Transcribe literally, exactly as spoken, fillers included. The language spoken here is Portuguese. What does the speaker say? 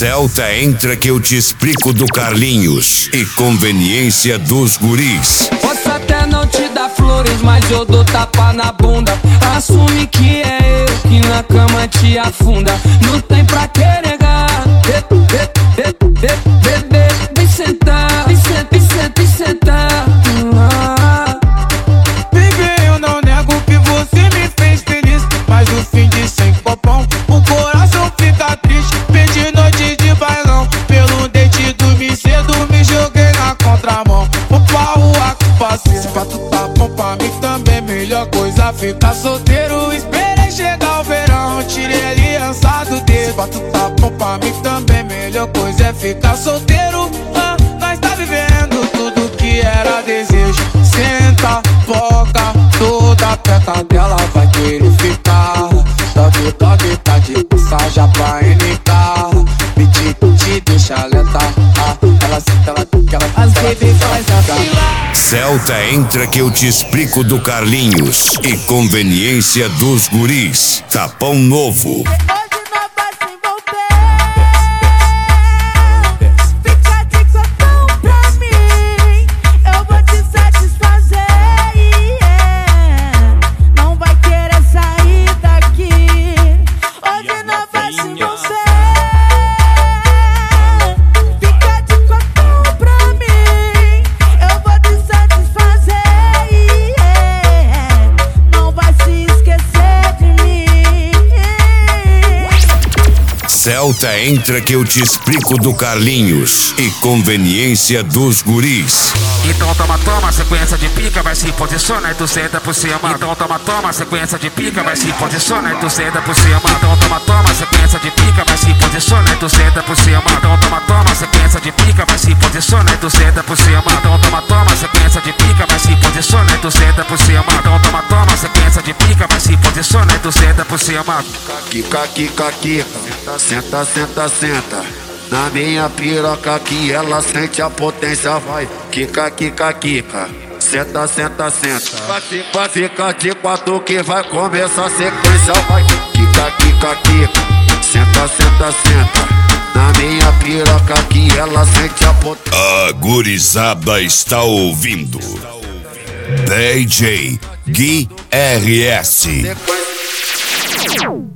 Celta, entra que eu te explico do Carlinhos e conveniência dos guris. Posso até não te dar flores, mas eu dou tapa na bunda. Assume que é eu que na cama te afunda. Não tem pra que negar. Bebê, vem sentar, vem sentar, vem sentar, vem sentar. Baby, eu não nego que você me fez feliz, mas no fim de sem popão o coração fica triste. Perdi noite de bailão, pelo dente dormi cedo, me joguei na contramão. Vou pra rua que passei. Se pra tu tá bom pra mim também, melhor coisa ficar solteiro. Esperei chegar o verão, tirei a aliança do dedo. Se pra tu tá bom pra mim também, melhor coisa é ficar solteiro. Ah, nós tá vivendo tudo que era desejo. Senta, foca, toda perto dela vai querer ficar. Dog, dog, tá de passagem pra N K. Me te, te deixa lenta. Ah, ela senta, ela fica, ela As baby faz a fila. Celta, entra que eu te explico do Carlinhos e conveniência dos guris. Tapão Novo. Celta, entra que eu te explico do Carlinhos e conveniência dos guris. Então toma, toma, sequência de pica, vai se posiciona e tu senta por cima. Então toma, toma, sequência de pica, vai se posiciona e tu senta por cima. Então toma, toma, sequência de pica, vai se posiciona e tu senta por cima. Então toma, toma, sequência de pica, vai se posiciona e tu senta por cima. Então toma, toma, sequência de pica, vai se posiciona e tu senta por cima. Então toma, toma, sequência de pica, vai se posiciona e tu senta por cima. Kika, kika, kika, senta, senta, senta. Na minha piroca que ela sente a potência, vai. Kika, kika, kika, senta, senta, senta. Vai ficar de quatro que vai começar a sequência, vai. Kika, kika, kika, senta, senta, senta. Na minha piroca que ela sente a potência. A gurizada está ouvindo D J Gui R S.